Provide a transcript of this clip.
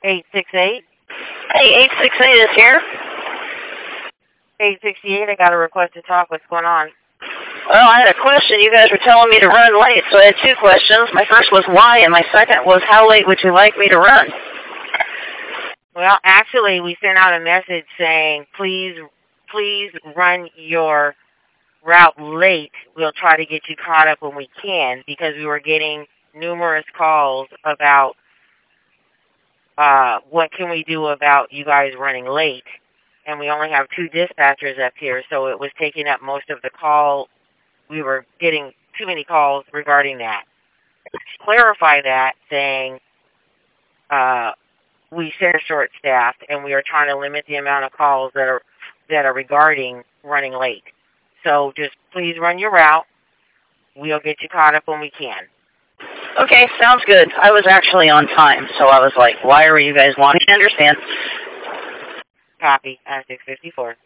868. Hey, 868 is here. 868, I got a request to talk. What's going on? Well, I had a question. You guys were telling me to run late, so I had two questions. My first was why, and my second was how late would you like me to run? Well, actually, we sent out a message saying, please run your route late. We'll try to get you caught up when we can, because we were getting numerous calls about what can we do about you guys running late. And we only have 2 dispatchers up here, so it was taking up most of the call. We were getting too many calls regarding that. Clarify that, saying we are short-staffed, and we are trying to limit the amount of calls that are regarding running late. So just please run your route. We'll get you caught up when we can. Okay, sounds good. I was actually on time, so I was like, why are you guys wanting to understand? Copy, 654.